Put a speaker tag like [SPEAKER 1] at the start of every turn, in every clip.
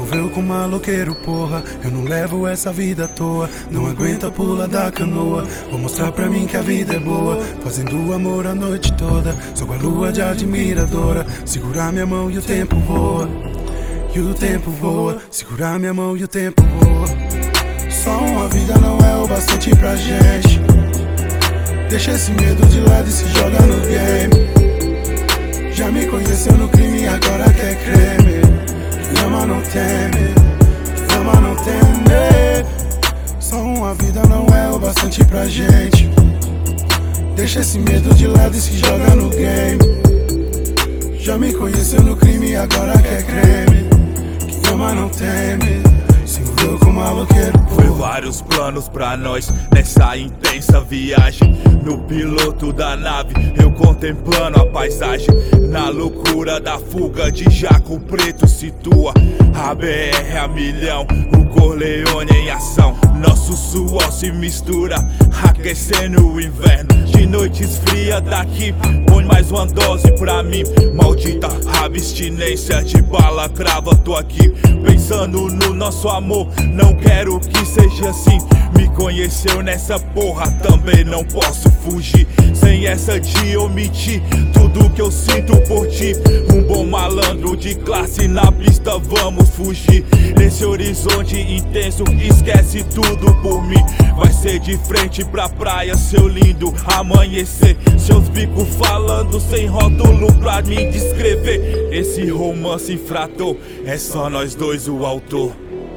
[SPEAKER 1] envolveu com maloqueiro, porra. Eu não levo essa vida à toa, não aguenta pula da canoa. Vou mostrar pra mim que a vida é boa, fazendo amor a noite toda. Sou a lua de admiradora, segurar minha mão e o tempo voa. E o tempo voa, segurar minha mão e o tempo voa. Só uma vida não é o bastante pra gente. Deixa esse medo de lado e se joga no game. Já me conheceu no crime e agora quer creme. Ama não teme, ama não teme. Só uma vida não é o bastante pra gente. Deixa esse medo de lado e se joga no game. Já me conheceu no crime e agora quer creme. Que ama não teme, se envolveu com maloqueiro.
[SPEAKER 2] Foi vários planos pra nós nessa intensa viagem. No piloto da nave, eu contemplando a paisagem. Na loucura da fuga de Jaco Preto situa a BR a milhão, o Corleone em ação. Nosso suor se mistura, aquecendo o inverno. De noites frias daqui, põe mais uma dose pra mim. Maldita abstinência de bala crava, tô aqui pensando no nosso amor. Não quero que seja assim. Me conheceu nessa porra, também não posso fugir. Sem essa de omitir tudo que eu sinto por ti. Um bom malandro de classe na pista, vamos fugir. Nesse horizonte intenso, esquece tudo por mim. Vai ser de frente pra praia, seu lindo amanhecer. Seus bicos falando sem rótulo pra me descrever. Esse romance infrator, é só nós dois o autor.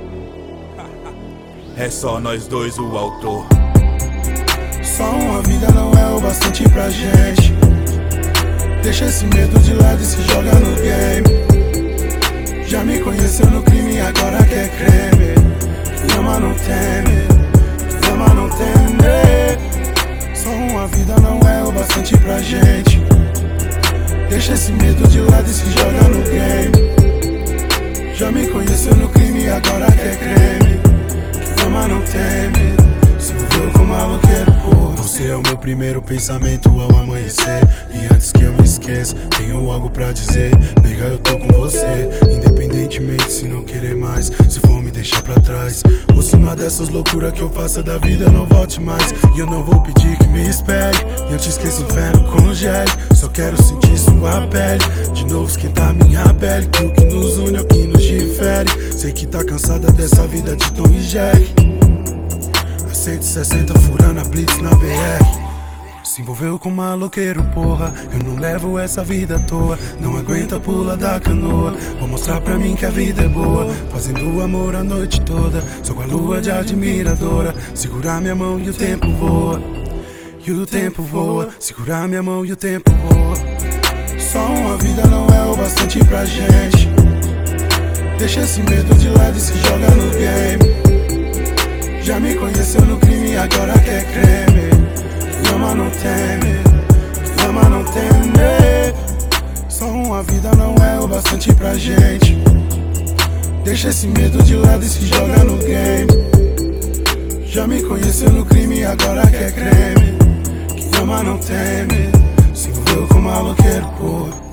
[SPEAKER 2] É só nós dois o autor.
[SPEAKER 1] Só uma vida não é o bastante pra gente. Deixa esse medo de lado e se joga no game. Já me conheceu no crime e agora quer creme. Ama não teme, ama não teme. Só uma vida não é o bastante pra gente. Deixa esse medo de lado e se joga no game. Já me conheceu no crime e agora quer creme. Ama não teme, se envolveu com maloqueiro, porra. Você é o meu primeiro pensamento ao amanhecer. E antes que eu me esqueça, tenho algo pra dizer. Nega, eu tô com você, independentemente se não querer mais, se for me deixar pra trás. Ou se uma dessas loucuras que eu faça da vida eu não volte mais. E eu não vou pedir que me espere, e eu te esqueço, inferno congele. Só quero sentir sua pele, de novo esquentar minha pele. Que o que nos une é o que nos difere. Sei que tá cansada dessa vida de Tom e Jerry. A 160 furando a blitz na BR. Se envolveu com maloqueiro, porra. Eu não levo essa vida à toa, não aguenta pula da canoa. Vou mostrar pra mim que a vida é boa, fazendo amor a noite toda. Sou a lua de admiradora, segurar minha mão e o tempo voa. E o tempo voa, segurar minha mão e o tempo voa. Só uma vida não é o bastante pra gente. Deixa esse medo de lado e se joga no game. Já me conheceu no crime e agora quer creme. Ama não teme, ama não teme. Só uma vida não é o bastante pra gente. Deixa esse medo de lado e se joga no game. Já me conheceu no crime e agora quer creme. Que ama não teme, se envolveu com maloqueiro, porra.